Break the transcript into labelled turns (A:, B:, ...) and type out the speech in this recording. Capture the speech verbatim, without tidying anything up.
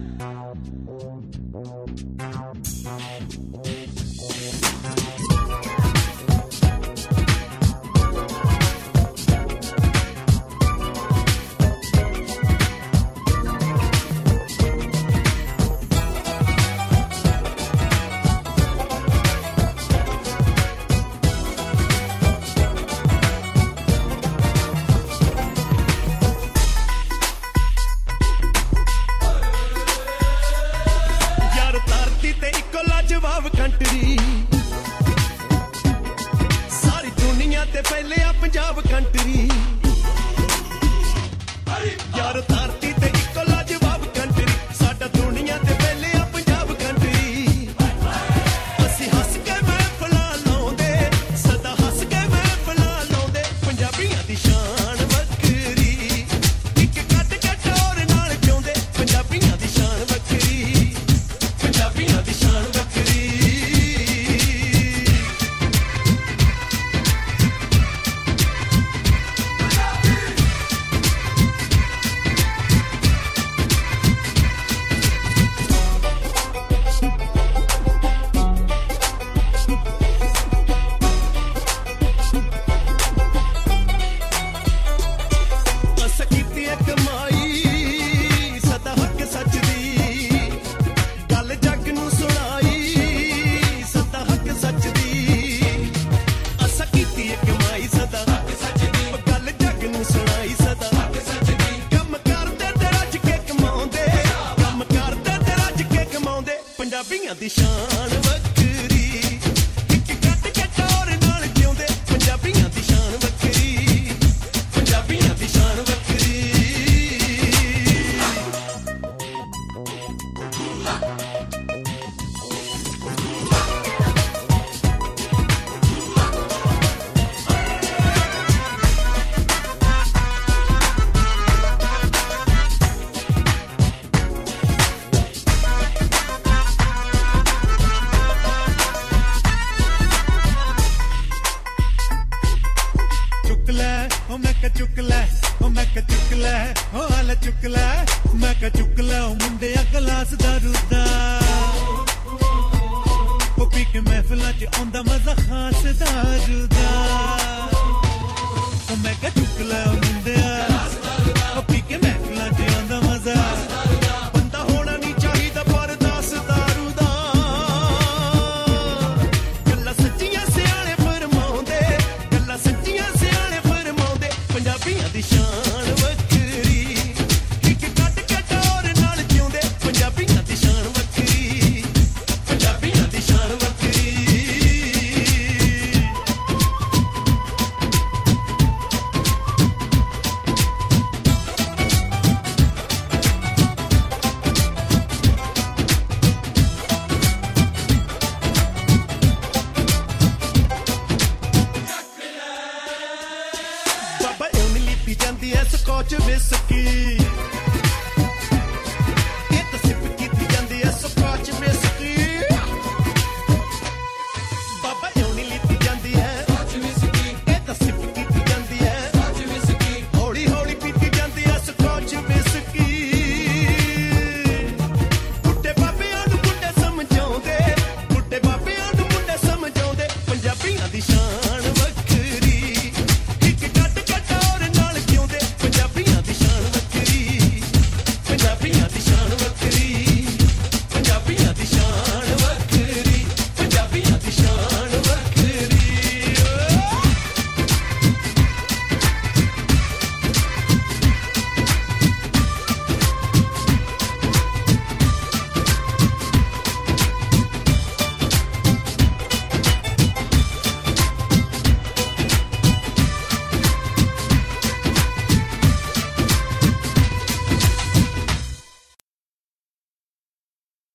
A: ਜਵਾਬ ਕੰਟਰੀ ਸਾਰੀ ਦੁਨੀਆ ਤੇ ਪਹਿਲੇ ਆ ਪੰਜਾਬ ਕੰਟਰੀ ਯਾਰ ਧਰਤੀ ਤੇ ਇੱਕੋ ਲਾਜਵਾਬ ਕੰਟਰੀ ਸਾਡਾ ਦੁਨੀਆ ਤੇ ਪਹਿਲੇ ਆ ਪੰਜਾਬ ਕੰਟਰੀ ਅਸੀਂ ਹੱਸ ਕੇ ਮਹਿਫਲਾਂ ਲਾਉਂਦੇ ਸਦਾ ਹੱਸ ਕੇ ਮਹਿਫਲਾਂ ਲਾਉਂਦੇ ਪੰਜਾਬੀਆਂ ਦੀ ਸ਼ਾਨ ਵੱਖਰੀ ਇੱਕ ਕੱਟ ਕੇ ਟੋਰ ਨਾਲ ਜਿਉਂਦੇ ਪੰਜਾਬੀਆਂ ਦੀ ਸ਼ਾਨ ਵੱਖਰੀ ਪੰਜਾਬੀਆਂ ਦੀ ਸ਼ਾਨ ਪੰਜਾਬੀਆਂ ਦੀ ਸ਼ਾਨ ਵੱਖਰੀ ਇੱਕ ਕੱਟ ਕੇ ਟੋਰ ਨਾਲ ਜਿਉਂਦੇ ਪੰਜਾਬੀਆਂ ਦੀ ਸ਼ਾਨ ਵੱਖਰੀ ਪੰਜਾਬੀਆਂ ਦੀ ਸ਼ਾਨ ਵੱਖਰੀ ਮੈਂ ਕਾ ਚੁੱਕ ਲੈ ਉਹ ਮੈਂ ਕਾ ਚੁੱਕ ਲੈ ਉਹ ਹਾਲਾ ਚੁੱਕ ਲੈ ਮੈਂ ਕਾ ਚੁੱਕ ਲੈ ਉਹ ਮੁੰਡਿਆ ਗਲਾਸ ਦਾਰੂ ਦਾ ਉਹ ਪੀ ਕੇ ਮਹਿਫਲਾਂ 'ਚ ਆਉਂਦਾ ਮਜ਼ਾ ਖਾਸ ਦਾਰੂ ਦਾ ਉਹ ਮੈਂ ਕਾ ਚੁੱਕ ਲੈ ਉਹ ਮੁੰਡਿਆ ਉਹ ਪੀ ਕੇ ਮਹਿਫਲਾਂ 'ਚ ਆਉਂਦਾ ਮਜ਼ਾ ਬੰਦਾ ਹੋਣਾ ਨਹੀਂ ਚਾਹੀਦਾ ਪਰ ਦਸ ਦਾਰੂ ਦਾ ਗੱਲਾਂ ਸੱਚੀਆਂ ਸਿਆਣੇ ਫਰਮਾਉਂਦੇ ਗੱਲਾਂ ਸੱਚੀਆਂ ਪੰਜਾਬੀਆਂ ਦੀ ਸ਼ਾਨ ਵੱਖਰੀ ਇੱਕ ਕੱਟ ਕੇ ਟੋਰ ਨਾਲ ਜਿਉਂਦੇ ਪੰਜਾਬੀਆਂ ਦੀ ਸ਼ਾਨ ਵੱਖਰੀ ਪੰਜਾਬੀਆਂ ਦੀ ਸ਼ਾਨ ਵੱਖਰੀ ਜਾਂਦੀ ਐ ਸਕੌਚ ਵਿਸਕੀ